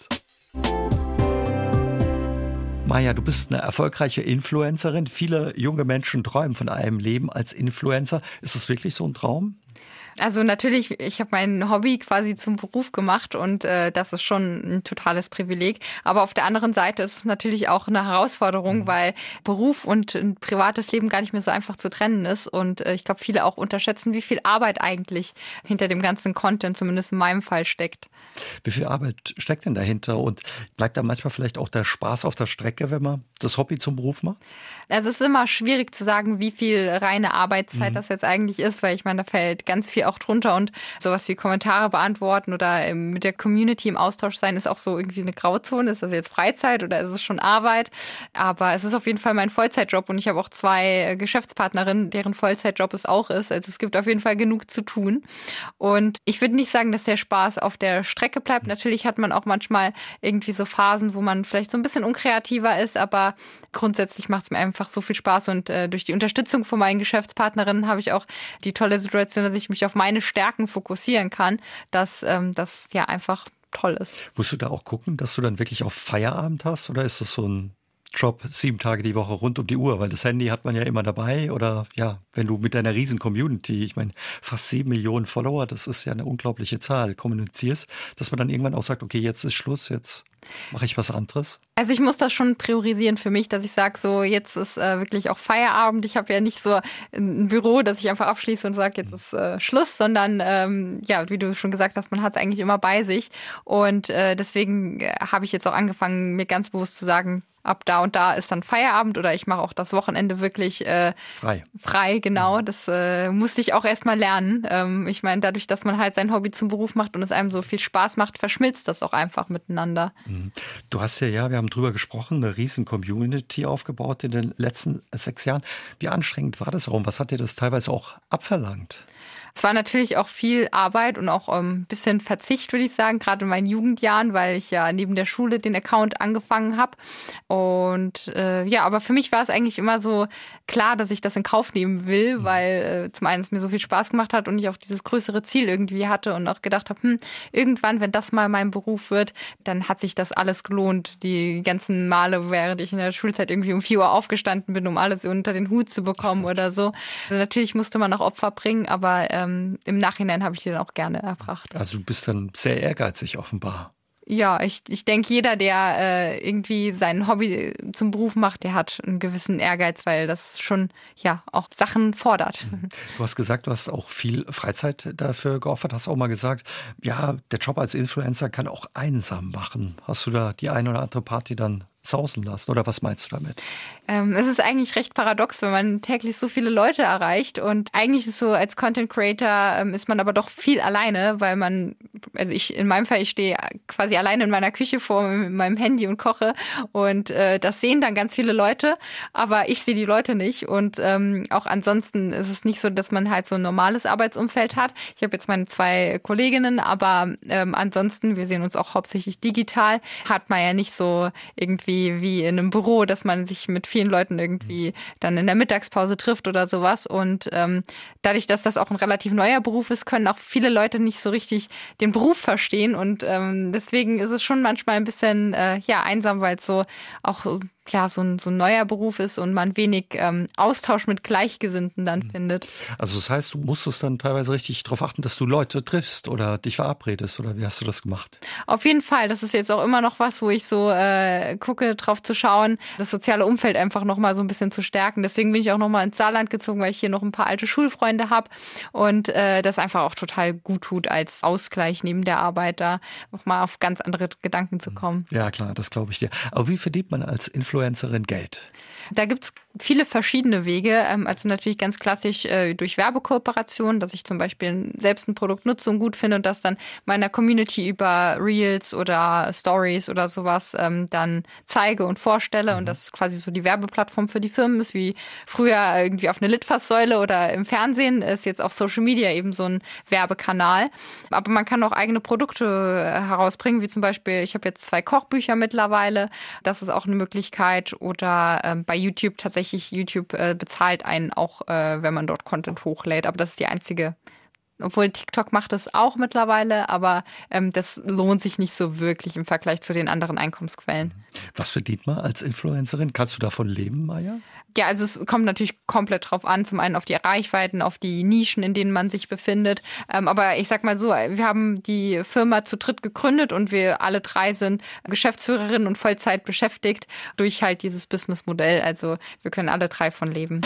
Maja, du bist eine erfolgreiche Influencerin. Viele junge Menschen träumen von einem Leben als Influencer. Ist es wirklich so ein Traum? Also natürlich, ich habe mein Hobby quasi zum Beruf gemacht und äh, das ist schon ein totales Privileg. Aber auf der anderen Seite ist es natürlich auch eine Herausforderung, mhm. weil Beruf und ein privates Leben gar nicht mehr so einfach zu trennen ist. Und äh, ich glaube, viele auch unterschätzen, wie viel Arbeit eigentlich hinter dem ganzen Content, zumindest in meinem Fall, steckt. Wie viel Arbeit steckt denn dahinter? Und bleibt da manchmal vielleicht auch der Spaß auf der Strecke, wenn man das Hobby zum Beruf macht? Also es ist immer schwierig zu sagen, wie viel reine Arbeitszeit mhm. das jetzt eigentlich ist, weil ich meine, da fällt ganz viel auch drunter und sowas wie Kommentare beantworten oder mit der Community im Austausch sein, ist auch so irgendwie eine Grauzone. Ist das jetzt Freizeit oder ist es schon Arbeit? Aber es ist auf jeden Fall mein Vollzeitjob und ich habe auch zwei Geschäftspartnerinnen, deren Vollzeitjob es auch ist. Also es gibt auf jeden Fall genug zu tun. Und ich würde nicht sagen, dass der Spaß auf der Strecke bleibt. Natürlich hat man auch manchmal irgendwie so Phasen, wo man vielleicht so ein bisschen unkreativer ist, aber grundsätzlich macht es mir einfach so viel Spaß und äh, durch die Unterstützung von meinen Geschäftspartnerinnen habe ich auch die tolle Situation, dass ich mich auf meine Stärken fokussieren kann, dass ähm, das ja einfach toll ist. Musst du da auch gucken, dass du dann wirklich auf Feierabend hast oder ist das so ein Job sieben Tage die Woche rund um die Uhr? Weil das Handy hat man ja immer dabei oder ja, wenn du mit deiner riesen Community, ich meine fast sieben Millionen Follower, das ist ja eine unglaubliche Zahl, kommunizierst, dass man dann irgendwann auch sagt, okay, jetzt ist Schluss, jetzt mache ich was anderes? Also ich muss das schon priorisieren für mich, dass ich sage, so jetzt ist äh, wirklich auch Feierabend. Ich habe ja nicht so ein Büro, dass ich einfach abschließe und sage, jetzt ist äh, Schluss, sondern ähm, ja, wie du schon gesagt hast, man hat es eigentlich immer bei sich. Und äh, deswegen äh, habe ich jetzt auch angefangen, mir ganz bewusst zu sagen, ab da und da ist dann Feierabend oder ich mache auch das Wochenende wirklich äh, frei. Frei, genau. Das äh, musste ich auch erst mal lernen. Ähm, ich meine, dadurch, dass man halt sein Hobby zum Beruf macht und es einem so viel Spaß macht, verschmilzt das auch einfach miteinander. Du hast ja, ja, wir haben drüber gesprochen, eine riesen Community aufgebaut in den letzten sechs Jahren. Wie anstrengend war das auch? Was hat dir das teilweise auch abverlangt? Es war natürlich auch viel Arbeit und auch ein ähm, bisschen Verzicht, würde ich sagen, gerade in meinen Jugendjahren, weil ich ja neben der Schule den Account angefangen habe. Und äh, ja, aber für mich war es eigentlich immer so klar, dass ich das in Kauf nehmen will, weil äh, zum einen es mir so viel Spaß gemacht hat und ich auch dieses größere Ziel irgendwie hatte und auch gedacht habe, hm, irgendwann, wenn das mal mein Beruf wird, dann hat sich das alles gelohnt. Die ganzen Male, während ich in der Schulzeit irgendwie um vier Uhr aufgestanden bin, um alles unter den Hut zu bekommen oder so. Also natürlich musste man auch Opfer bringen, aber ähm, im Nachhinein habe ich die dann auch gerne erbracht. Also du bist dann sehr ehrgeizig offenbar. Ja, ich, ich denke, jeder, der äh, irgendwie sein Hobby zum Beruf macht, der hat einen gewissen Ehrgeiz, weil das schon ja auch Sachen fordert. Du hast gesagt, du hast auch viel Freizeit dafür geopfert. Hast auch mal gesagt, ja, der Job als Influencer kann auch einsam machen. Hast du da die eine oder andere Party dann sausen lassen oder was meinst du damit? Ähm, es ist eigentlich recht paradox, wenn man täglich so viele Leute erreicht und eigentlich ist es so, als Content Creator ähm, ist man aber doch viel alleine, weil man, also ich in meinem Fall, ich stehe quasi alleine in meiner Küche vor meinem Handy und koche und äh, das sehen dann ganz viele Leute, aber ich sehe die Leute nicht und ähm, auch ansonsten ist es nicht so, dass man halt so ein normales Arbeitsumfeld hat. Ich habe jetzt meine zwei Kolleginnen, aber ähm, ansonsten, wir sehen uns auch hauptsächlich digital, hat man ja nicht so irgendwie wie in einem Büro, dass man sich mit vielen Leuten irgendwie dann in der Mittagspause trifft oder sowas. Und ähm, dadurch, dass das auch ein relativ neuer Beruf ist, können auch viele Leute nicht so richtig den Beruf verstehen. Und ähm, deswegen ist es schon manchmal ein bisschen äh, ja einsam, weil es so auch klar so ein, so ein neuer Beruf ist und man wenig ähm, Austausch mit Gleichgesinnten dann mhm. findet. Also das heißt, du musstest dann teilweise richtig darauf achten, dass du Leute triffst oder dich verabredest oder wie hast du das gemacht? Auf jeden Fall. Das ist jetzt auch immer noch was, wo ich so äh, gucke, drauf zu schauen, das soziale Umfeld einfach noch mal so ein bisschen zu stärken. Deswegen bin ich auch noch mal ins Saarland gezogen, weil ich hier noch ein paar alte Schulfreunde habe und äh, das einfach auch total gut tut als Ausgleich neben der Arbeit, da noch mal auf ganz andere Gedanken zu kommen. Ja klar, das glaube ich dir. Aber wie verdient man als Influencerin Geld? Da gibt's viele verschiedene Wege. Also natürlich ganz klassisch durch Werbekooperation, dass ich zum Beispiel selbst ein Produkt nutze und gut finde und das dann meiner Community über Reels oder Stories oder sowas dann zeige und vorstelle. Mhm. Und das quasi so die Werbeplattform für die Firmen ist, wie früher irgendwie auf eine Litfaßsäule oder im Fernsehen ist jetzt auf Social Media eben so ein Werbekanal. Aber man kann auch eigene Produkte herausbringen, wie zum Beispiel, ich habe jetzt zwei Kochbücher mittlerweile. Das ist auch eine Möglichkeit. Oder ähm, bei YouTube tatsächlich, YouTube äh, bezahlt einen auch, äh, wenn man dort Content hochlädt. Aber das ist die einzige, obwohl TikTok macht das auch mittlerweile, aber ähm, das lohnt sich nicht so wirklich im Vergleich zu den anderen Einkommensquellen. Was verdient man als Influencerin? Kannst du davon leben, Maja? Ja, also es kommt natürlich komplett drauf an, zum einen auf die Reichweiten, auf die Nischen, in denen man sich befindet. Ähm, aber ich sag mal so, wir haben die Firma zu dritt gegründet und wir alle drei sind Geschäftsführerinnen und Vollzeit beschäftigt durch halt dieses Businessmodell. Also wir können alle drei von leben.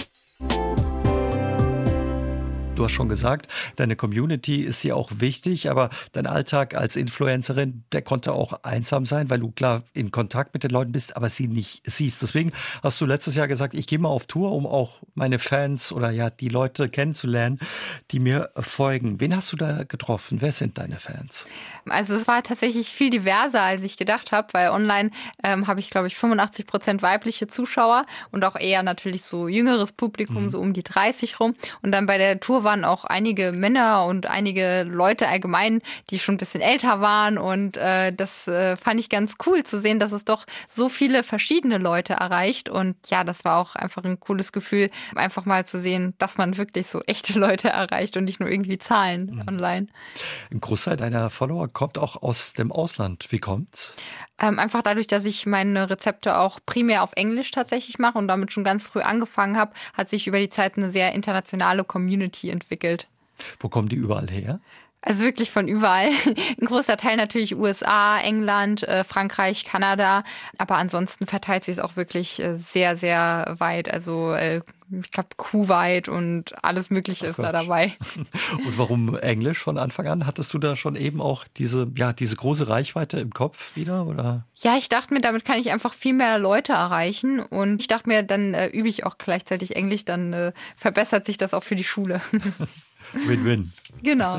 Du hast schon gesagt, deine Community ist dir auch wichtig, aber dein Alltag als Influencerin, der konnte auch einsam sein, weil du klar in Kontakt mit den Leuten bist, aber sie nicht siehst. Deswegen hast du letztes Jahr gesagt, ich gehe mal auf Tour, um auch meine Fans oder ja die Leute kennenzulernen, die mir folgen. Wen hast du da getroffen? Wer sind deine Fans? Also es war tatsächlich viel diverser, als ich gedacht habe, weil online ähm, habe ich, glaube ich, fünfundachtzig Prozent weibliche Zuschauer und auch eher natürlich so jüngeres Publikum, mhm. so um die dreißig rum. Und dann bei der Tour waren auch einige Männer und einige Leute allgemein, die schon ein bisschen älter waren. Und äh, das äh, fand ich ganz cool zu sehen, dass es doch so viele verschiedene Leute erreicht. Und ja, das war auch einfach ein cooles Gefühl, einfach mal zu sehen, dass man wirklich so echte Leute erreicht und nicht nur irgendwie Zahlen mhm. online. Ein Großteil deiner Follower kommt auch aus dem Ausland. Wie kommt's? Ähm, einfach dadurch, dass ich meine Rezepte auch primär auf Englisch tatsächlich mache und damit schon ganz früh angefangen habe, hat sich über die Zeit eine sehr internationale Community entwickelt. Wo kommen die überall her? Also wirklich von überall. Ein großer Teil natürlich U S A, England, äh, Frankreich, Kanada. Aber ansonsten verteilt sich es auch wirklich äh, sehr, sehr weit. Also äh, ich glaube, Kuwait und alles Mögliche Ach ist Gott. da dabei. Und warum Englisch von Anfang an? Hattest du da schon eben auch diese, ja, diese große Reichweite im Kopf wieder, oder? Ja, ich dachte mir, damit kann ich einfach viel mehr Leute erreichen. Und ich dachte mir, dann äh, übe ich auch gleichzeitig Englisch, dann äh, verbessert sich das auch für die Schule. Win-win. Genau.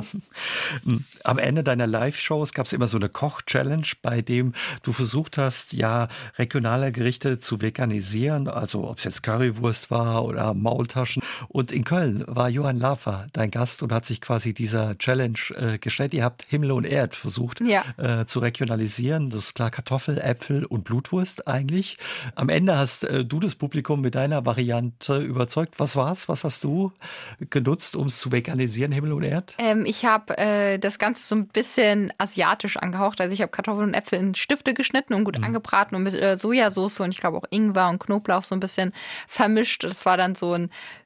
Am Ende deiner Live-Shows gab es immer so eine Koch-Challenge, bei dem du versucht hast, ja, regionale Gerichte zu veganisieren, also ob es jetzt Currywurst war oder Maultaschen. Und in Köln war Johann Lafer dein Gast und hat sich quasi dieser Challenge äh, gestellt. Ihr habt Himmel und Erd versucht Ja. äh, zu regionalisieren. Das ist klar Kartoffel, Äpfel und Blutwurst eigentlich. Am Ende hast äh, du das Publikum mit deiner Variante überzeugt. Was war's? Was hast du genutzt, um es zu veganisieren? Himmel und Erd? Ähm, ich habe äh, das Ganze so ein bisschen asiatisch angehaucht. Also ich habe Kartoffeln und Äpfel in Stifte geschnitten und gut mhm. angebraten und mit äh, Sojasauce und ich glaube auch Ingwer und Knoblauch so ein bisschen vermischt. Das war dann so ein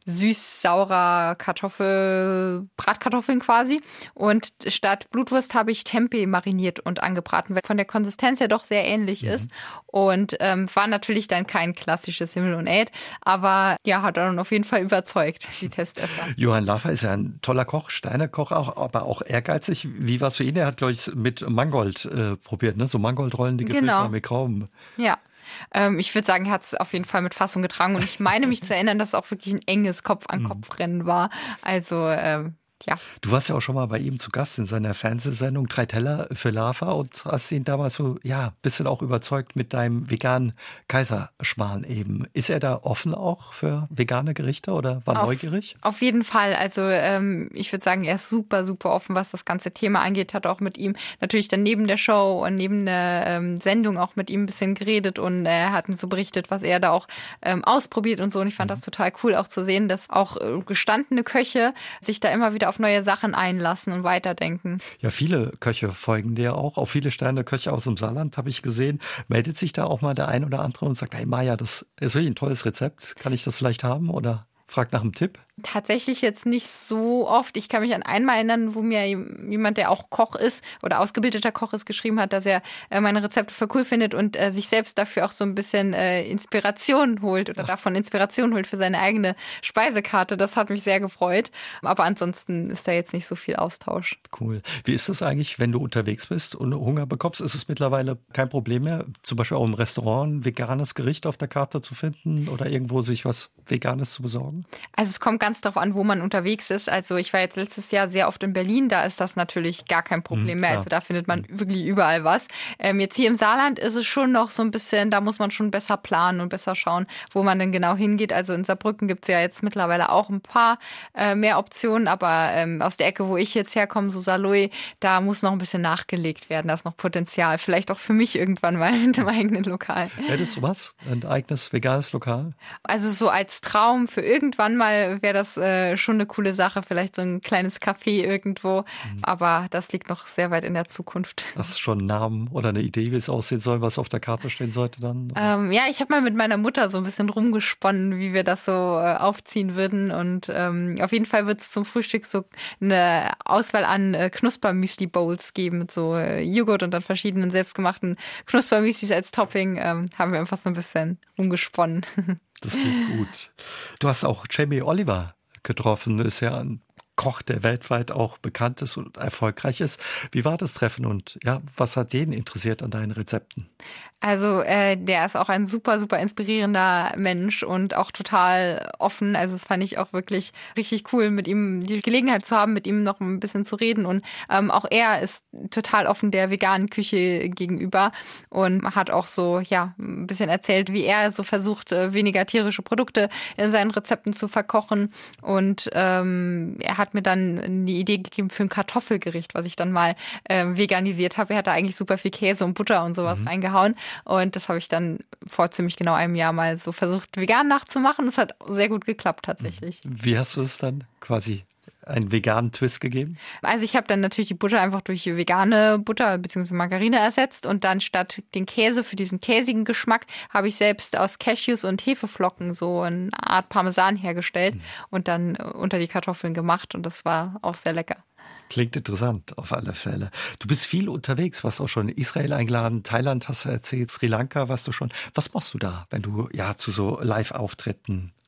süß-saurer Kartoffel, Bratkartoffeln quasi. Und statt Blutwurst habe ich Tempeh mariniert und angebraten, weil von der Konsistenz ja doch sehr ähnlich mhm. ist. Und ähm, war natürlich dann kein klassisches Himmel und Erd, aber ja, hat dann auf jeden Fall überzeugt, die Testesser. Johann Lafer ist ja ein toller Koch, Steinekoch auch, aber auch ehrgeizig. Wie war es für ihn? Er hat, glaube ich, mit Mangold äh, probiert, ne? So Mangoldrollen, die gefüllt Genau. waren mit Krauben. Ja. Ähm, ich würde sagen, er hat es auf jeden Fall mit Fassung getragen. Und ich meine mich zu erinnern, dass es auch wirklich ein enges Kopf-an-Kopf-Rennen war. Also, ähm, ja. Du warst ja auch schon mal bei ihm zu Gast in seiner Fernsehsendung Drei Teller für Lafer und hast ihn damals so, ja, ein bisschen auch überzeugt mit deinem veganen Kaiserschmarrn eben. Ist er da offen auch für vegane Gerichte oder war auf, neugierig? Auf jeden Fall. Also ähm, ich würde sagen, er ist super, super offen, was das ganze Thema angeht. Hat auch mit ihm natürlich dann neben der Show und neben der ähm, Sendung auch mit ihm ein bisschen geredet und er hat mir so berichtet, was er da auch ähm, ausprobiert und so. Und ich fand mhm. das total cool auch zu sehen, dass auch äh, gestandene Köche sich da immer wieder auf neue Sachen einlassen und weiterdenken. Ja, viele Köche folgen dir auch. Auch viele Sterne-Köche aus dem Saarland habe ich gesehen. Meldet sich da auch mal der ein oder andere und sagt, hey Maja, das ist wirklich ein tolles Rezept. Kann ich das vielleicht haben? Oder fragt nach einem Tipp? Tatsächlich jetzt nicht so oft. Ich kann mich an einmal erinnern, wo mir jemand, der auch Koch ist oder ausgebildeter Koch ist, geschrieben hat, dass er äh, meine Rezepte für cool findet und äh, sich selbst dafür auch so ein bisschen äh, Inspiration holt oder Ach. davon Inspiration holt für seine eigene Speisekarte. Das hat mich sehr gefreut. Aber ansonsten ist da jetzt nicht so viel Austausch. Cool. Wie ist es eigentlich, wenn du unterwegs bist und Hunger bekommst? Ist es mittlerweile kein Problem mehr, zum Beispiel auch im Restaurant ein veganes Gericht auf der Karte zu finden oder irgendwo sich was Veganes zu besorgen? Also es kommt ganz darauf an, wo man unterwegs ist. Also ich war jetzt letztes Jahr sehr oft in Berlin, da ist das natürlich gar kein Problem mhm, mehr. Also da findet man mhm. wirklich überall was. Ähm, jetzt hier im Saarland ist es schon noch so ein bisschen, da muss man schon besser planen und besser schauen, wo man denn genau hingeht. Also in Saarbrücken gibt es ja jetzt mittlerweile auch ein paar äh, mehr Optionen, aber ähm, aus der Ecke, wo ich jetzt herkomme, so Saarlouis, da muss noch ein bisschen nachgelegt werden. Da ist noch Potenzial. Vielleicht auch für mich irgendwann mal mit dem eigenen Lokal. Hättest du was? Ein eigenes veganes Lokal? Also so als Traum für irgendwann mal wäre das äh, schon eine coole Sache, vielleicht so ein kleines Café irgendwo, mhm. aber das liegt noch sehr weit in der Zukunft. Hast du schon einen Namen oder eine Idee, wie es aussehen soll, was auf der Karte stehen sollte dann? Ähm, ja, ich habe mal mit meiner Mutter so ein bisschen rumgesponnen, wie wir das so äh, aufziehen würden und ähm, auf jeden Fall wird es zum Frühstück so eine Auswahl an äh, Knusper-Müsli-Bowls geben mit so äh, Joghurt und dann verschiedenen selbstgemachten Knusper-Müslis als Topping, ähm, haben wir einfach so ein bisschen rumgesponnen. Das klingt gut. Du hast auch Jamie Oliver getroffen, ist ja ein Koch, der weltweit auch bekannt ist und erfolgreich ist. Wie war das Treffen und ja, was hat den interessiert an deinen Rezepten? Also äh, der ist auch ein super, super inspirierender Mensch und auch total offen. Also das fand ich auch wirklich richtig cool, mit ihm die Gelegenheit zu haben, mit ihm noch ein bisschen zu reden. Und ähm, auch er ist total offen der veganen Küche gegenüber und hat auch so ja ein bisschen erzählt, wie er so versucht, weniger tierische Produkte in seinen Rezepten zu verkochen. Und ähm, er hat mir dann eine Idee gegeben für ein Kartoffelgericht, was ich dann mal äh, veganisiert habe. Er hat da eigentlich super viel Käse und Butter und sowas mhm. reingehauen. Und das habe ich dann vor ziemlich genau einem Jahr mal so versucht, vegan nachzumachen. Das hat sehr gut geklappt tatsächlich. Wie hast du es dann quasi einen veganen Twist gegeben? Also ich habe dann natürlich die Butter einfach durch vegane Butter bzw. Margarine ersetzt und dann statt den Käse für diesen käsigen Geschmack habe ich selbst aus Cashews und Hefeflocken so eine Art Parmesan hergestellt mhm. und dann unter die Kartoffeln gemacht und das war auch sehr lecker. Klingt interessant, auf alle Fälle. Du bist viel unterwegs, warst auch schon in Israel eingeladen, Thailand hast du erzählt, Sri Lanka warst du schon. Was machst du da, wenn du ja zu so Live-Auftritten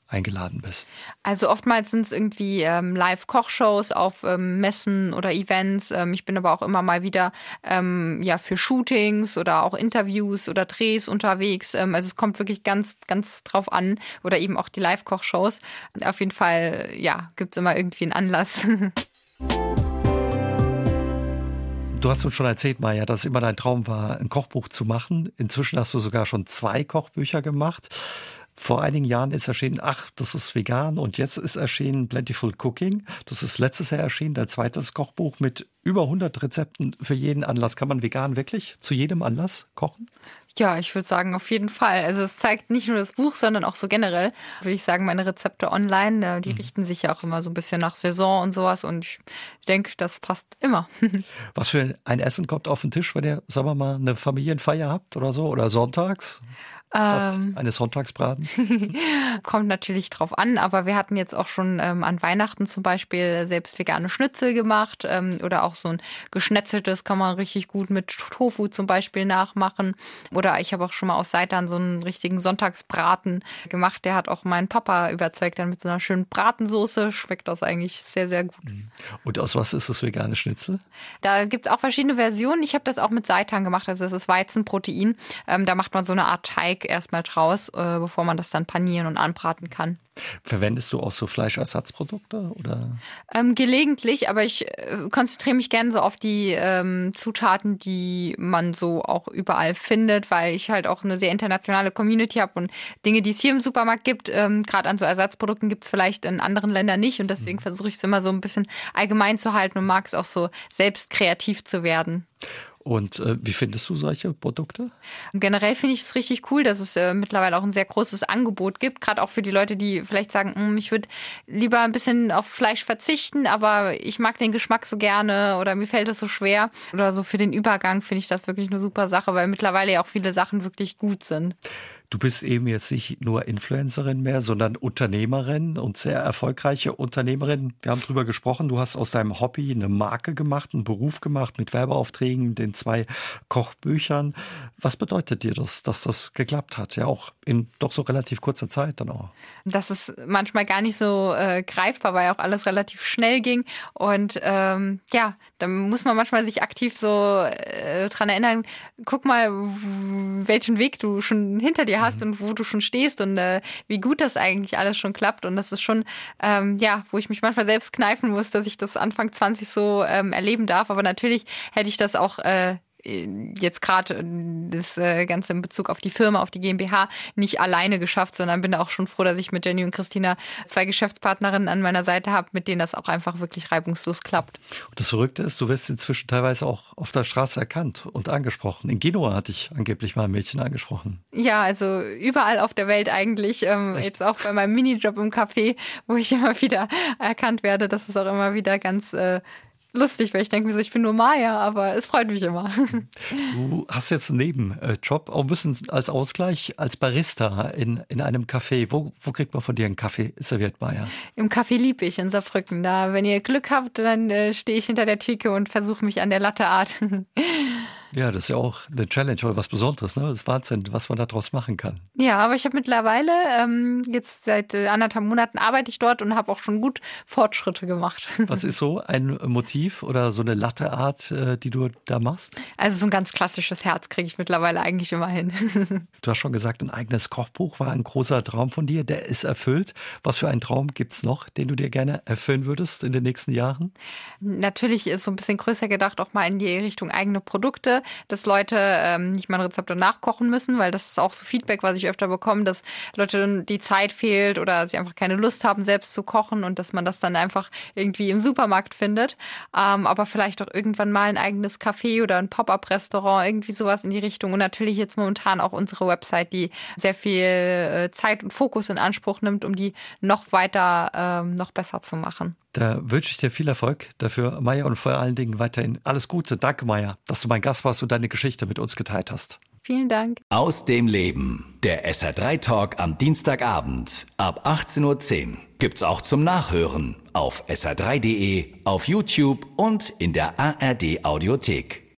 eingeladen bist? Also oftmals sind es irgendwie ähm, Live-Kochshows auf ähm, Messen oder Events. Ähm, ich bin aber auch immer mal wieder ähm, ja für Shootings oder auch Interviews oder Drehs unterwegs. Ähm, also es kommt wirklich ganz, ganz drauf an. Oder eben auch die Live-Kochshows. Auf jeden Fall, ja, gibt es immer irgendwie einen Anlass. Du hast uns schon erzählt, Maja, dass es immer dein Traum war, ein Kochbuch zu machen. Inzwischen hast du sogar schon zwei Kochbücher gemacht. Vor einigen Jahren ist erschienen, ach, das ist vegan. Und jetzt ist erschienen Plentiful Cooking. Das ist letztes Jahr erschienen, dein zweites Kochbuch mit über hundert Rezepten für jeden Anlass. Kann man vegan wirklich zu jedem Anlass kochen? Ja, ich würde sagen, auf jeden Fall. Also es zeigt nicht nur das Buch, sondern auch so generell, würde ich sagen, meine Rezepte online, die mhm. richten sich ja auch immer so ein bisschen nach Saison und sowas. Und ich denke, das passt immer. Was für ein Essen kommt auf den Tisch, wenn ihr, sagen wir mal, eine Familienfeier habt oder so? Oder sonntags? Statt ähm, eines Sonntagsbraten? Kommt natürlich drauf an, aber wir hatten jetzt auch schon ähm, an Weihnachten zum Beispiel selbst vegane Schnitzel gemacht ähm, oder auch so ein geschnetzeltes kann man richtig gut mit Tofu zum Beispiel nachmachen. Oder ich habe auch schon mal aus Seitan so einen richtigen Sonntagsbraten gemacht. Der hat auch meinen Papa überzeugt, dann mit so einer schönen Bratensoße. Schmeckt das eigentlich sehr, sehr gut. Und aus was ist das vegane Schnitzel? Da gibt es auch verschiedene Versionen. Ich habe das auch mit Seitan gemacht, also das ist Weizenprotein. Ähm, da macht man so eine Art Teig erstmal draus, äh, bevor man das dann panieren und anbraten kann. Verwendest du auch so Fleischersatzprodukte? Oder? Ähm, gelegentlich, aber ich äh, konzentriere mich gerne so auf die ähm, Zutaten, die man so auch überall findet, weil ich halt auch eine sehr internationale Community habe und Dinge, die es hier im Supermarkt gibt, ähm, gerade an so Ersatzprodukten gibt es vielleicht in anderen Ländern nicht und deswegen mhm. versuche ich es immer so ein bisschen allgemein zu halten und mag es auch so selbst kreativ zu werden. Und äh, wie findest du solche Produkte? Generell finde ich es richtig cool, dass es äh, mittlerweile auch ein sehr großes Angebot gibt, gerade auch für die Leute, die vielleicht sagen, ich würde lieber ein bisschen auf Fleisch verzichten, aber ich mag den Geschmack so gerne oder mir fällt das so schwer. Oder so für den Übergang finde ich das wirklich eine super Sache, weil mittlerweile ja auch viele Sachen wirklich gut sind. Du bist eben jetzt nicht nur Influencerin mehr, sondern Unternehmerin und sehr erfolgreiche Unternehmerin. Wir haben drüber gesprochen, du hast aus deinem Hobby eine Marke gemacht, einen Beruf gemacht mit Werbeaufträgen, den zwei Kochbüchern. Was bedeutet dir das, dass das geklappt hat? Ja, auch in doch so relativ kurzer Zeit dann auch. Das ist manchmal gar nicht so äh, greifbar, weil auch alles relativ schnell ging. Und ähm, ja, da muss man manchmal sich aktiv so äh, dran erinnern, guck mal, welchen Weg du schon hinter dir hast und wo du schon stehst und äh, wie gut das eigentlich alles schon klappt. Und das ist schon, ähm, ja, wo ich mich manchmal selbst kneifen muss, dass ich das Anfang zwanzig so ähm, erleben darf. Aber natürlich hätte ich das auch äh, jetzt gerade das Ganze in Bezug auf die Firma, auf die GmbH nicht alleine geschafft, sondern bin auch schon froh, dass ich mit Jenny und Christina zwei Geschäftspartnerinnen an meiner Seite habe, mit denen das auch einfach wirklich reibungslos klappt. Und das Verrückte ist, du wirst inzwischen teilweise auch auf der Straße erkannt und angesprochen. In Genua hatte ich angeblich mal ein Mädchen angesprochen. Ja, also überall auf der Welt eigentlich. Ähm, jetzt auch bei meinem Minijob im Café, wo ich immer wieder erkannt werde. Das ist auch immer wieder ganz äh, lustig, weil ich denke mir so, ich bin nur Maja, aber es freut mich immer. Du hast jetzt einen Nebenjob, auch ein bisschen als Ausgleich, als Barista in, in einem Café. Wo, wo kriegt man von dir einen Kaffee serviert, Maja? Im Café Liebig in Saarbrücken. Da, wenn ihr Glück habt, dann äh, stehe ich hinter der Theke und versuche mich an der Latte Art. Ja, das ist ja auch eine Challenge oder was Besonderes, ne? Das ist Wahnsinn, was man daraus machen kann. Ja, aber ich habe mittlerweile, ähm, jetzt seit äh, anderthalb Monaten arbeite ich dort und habe auch schon gut Fortschritte gemacht. Was ist so ein Motiv oder so eine Latteart, äh, die du da machst? Also so ein ganz klassisches Herz kriege ich mittlerweile eigentlich immer hin. Du hast schon gesagt, ein eigenes Kochbuch war ein großer Traum von dir, der ist erfüllt. Was für einen Traum gibt's noch, den du dir gerne erfüllen würdest in den nächsten Jahren? Natürlich ist so ein bisschen größer gedacht, auch mal in die Richtung eigene Produkte, dass Leute ähm, nicht mal Rezepte nachkochen müssen, weil das ist auch so Feedback, was ich öfter bekomme, dass Leute die Zeit fehlt oder sie einfach keine Lust haben, selbst zu kochen und dass man das dann einfach irgendwie im Supermarkt findet. Ähm, aber vielleicht auch irgendwann mal ein eigenes Café oder ein Pop-up-Restaurant, irgendwie sowas in die Richtung. Und natürlich jetzt momentan auch unsere Website, die sehr viel äh, Zeit und Fokus in Anspruch nimmt, um die noch weiter, ähm, noch besser zu machen. Da wünsche ich dir viel Erfolg dafür, Maja, und vor allen Dingen weiterhin alles Gute. Danke, Maja, dass du mein Gast warst und deine Geschichte mit uns geteilt hast. Vielen Dank. Aus dem Leben. Der S R drei Talk am Dienstagabend ab achtzehn Uhr zehn. Gibt's auch zum Nachhören auf S R drei Punkt de, auf YouTube und in der A R D Audiothek.